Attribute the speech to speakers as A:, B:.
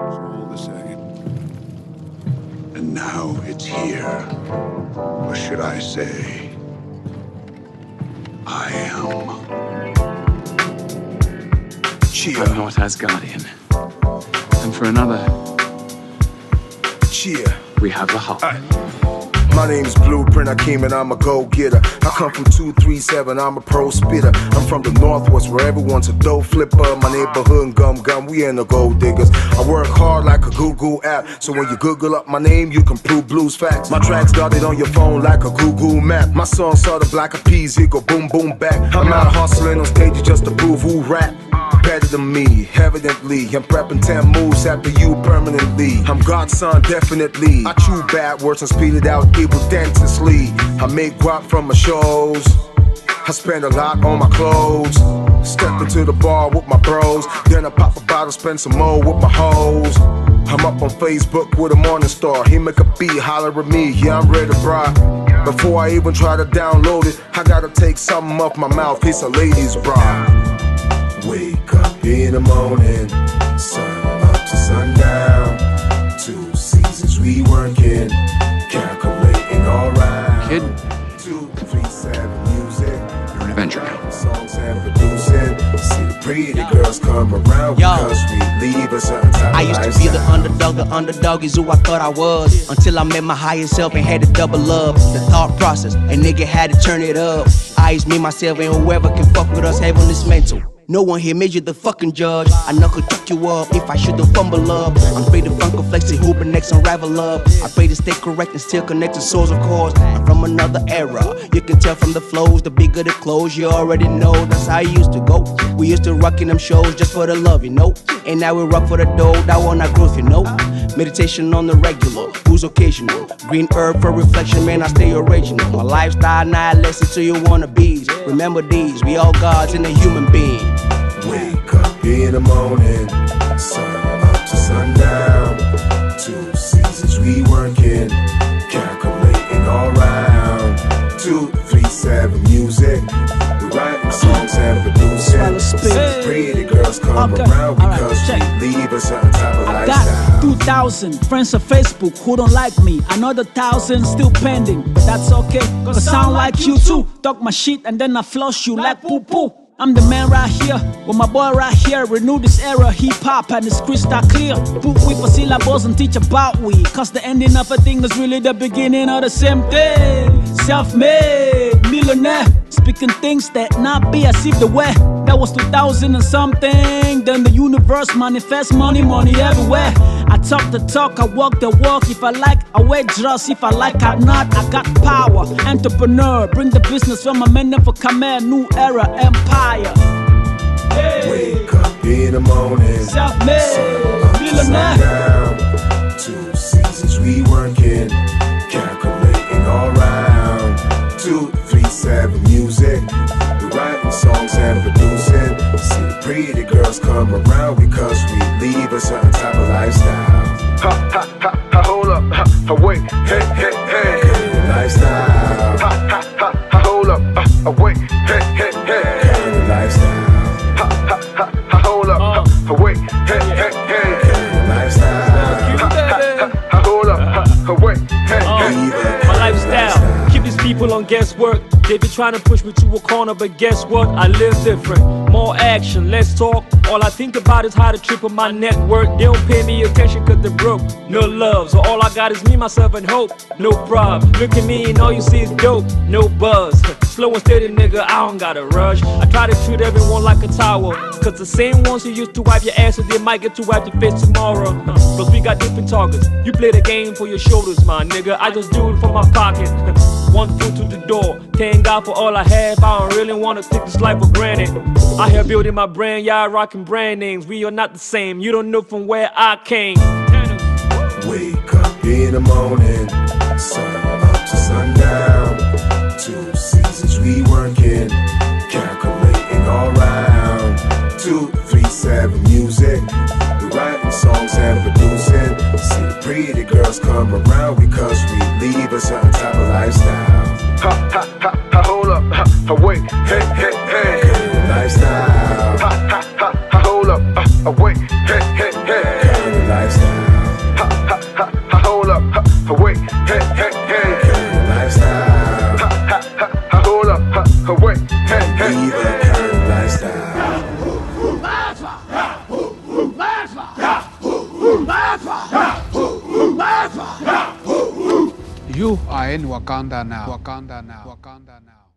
A: all the same. And now it's here. Or should I say, I am.
B: I'm North Asgardian. And for another, we have the Hulk.
C: My name's Blueprint, I came and I'm a go-getter. I come from 237, I'm a pro spitter. I'm from the Northwest where everyone's a dough flipper. My neighborhood gum, we ain't no gold diggers. I work hard like a Google app, so when you Google up my name, you can prove blues facts. My tracks got it on your phone like a Google map. My song sort of like a peas, it go boom boom back. I'm not hustling on stage just to prove who rap. Better than me, evidently. I'm prepping 10 moves after you permanently. I'm God's son, definitely. I chew bad words and speed it out evil dentistly. I make guap from my shows. I spend a lot on my clothes. Step into the bar with my bros. Then I pop a bottle, spend some more with my hoes. I'm up on Facebook with a morning star. He make a beat, holler at me, yeah, I'm ready to rock. Before I even try to download it, I gotta take something off my mouth, it's a ladies' bra. Wake up in the morning, sun up to sundown. 2 seasons we working, calculating alright.
B: Kid,
C: 237 music.
B: you're an adventure now.
C: Songs and producing. See the pretty girls come around because we leave a certain type
D: I used to be the underdog is who I thought I was. Until I met my higher self and had to double up. The thought process, a nigga had to turn it up. I used me, myself, and whoever can fuck with us have on this mental. No one here made you the fucking judge. I knuckle tuck you up if I should have fumble up. I'm free to funko flex and hooper next unravel up. I pray to stay correct and still connect to souls of course. I'm from another era. You can tell from the flows, the bigger the clothes. You already know that's how it used to go. We used to rock in them shows just for the love, you know. And now we rock for the dough, that one our growth, you know. Meditation on the regular, who's occasional. Green herb for reflection, man, I stay original. My lifestyle, now listen to your wannabes. Remember these, we all gods in a human being.
C: Wake up in the morning, sun up to sundown. 2 seasons we working, calculating all round. 237 music, we writing songs and producing. See the pretty girls come around because we leave a certain type of lifestyle.
E: 2,000 friends on Facebook who don't like me. Another 1,000 still pending, but that's okay, cause I sound like you too. Talk my shit and then I flush you like poo poo. I'm the man right here, with my boy right here. Renew this era, hip-hop and it's crystal clear. Put we for syllables and teach about we. Cause the ending of a thing is really the beginning of the same thing. Self-made, millionaire. Speaking things that not be as if the way. That was 2000 and something. Then the universe manifests money everywhere. I talk the talk, I walk the walk. If I like, I wear dress. If I like, I not. I got power, entrepreneur. Bring the business from my men for Khmer. New era, empire. Hey.
C: Wake up in the morning,
E: self-made, millionaire.
C: 2 seasons we working, calculating all round. 237 music, we writing songs and producing. See the pretty girls come around because we leave a certain type of lifestyle. Ha ha ha ha, hold up, ha, wait, hey hey hey. Kind of lifestyle. Ha ha ha ha, hold up, wait, hey hey hey. Kind of lifestyle. Ha ha ha ha, hold up, wait, hey hey hey. Kind of lifestyle. Ha ha ha, hold up, wait, hey hey.
F: My lifestyle, keep these people on guesswork. They be trying to push me to a corner, but guess what? I live different. More action, less talk. All I think about is how to triple my network. They don't pay me attention cause they're broke. No love, so all I got is me, myself, and hope. No problem, look at me and all you see is dope. No buzz, slow and steady nigga, I don't gotta rush. I try to treat everyone like a tower, cause the same ones who used to wipe your ass, so they might get to wipe your face tomorrow. Plus we got different targets. You play the game for your shoulders, my nigga. I just do it for my pocket. 1 foot to the door. Thank God for all I have. I don't really wanna take this life for granted. I here building my brand, y'all rocking brand names. We are not the same. You don't know from where I came.
C: Wake up in the morning, sun up to sundown. 2 seasons we working, calculating all round. 237 music, we writing songs and producing. See the pretty girls come around because we leave a certain type of lifestyle. Ha ha ha ha, hold up, ha, wait, hey hey hey. Kind of lifestyle. Ha ha ha ha, hold up, wait, hey hey hey. Kind of lifestyle. lifestyle. Ha ha ha ha, hold up, ha, wait, hey hey hey. Current lifestyle. Ha ha ha ha, hold up, ha, wait, hey hey. Live a current lifestyle.
G: You are in Wakanda now. Wakanda now. Wakanda now.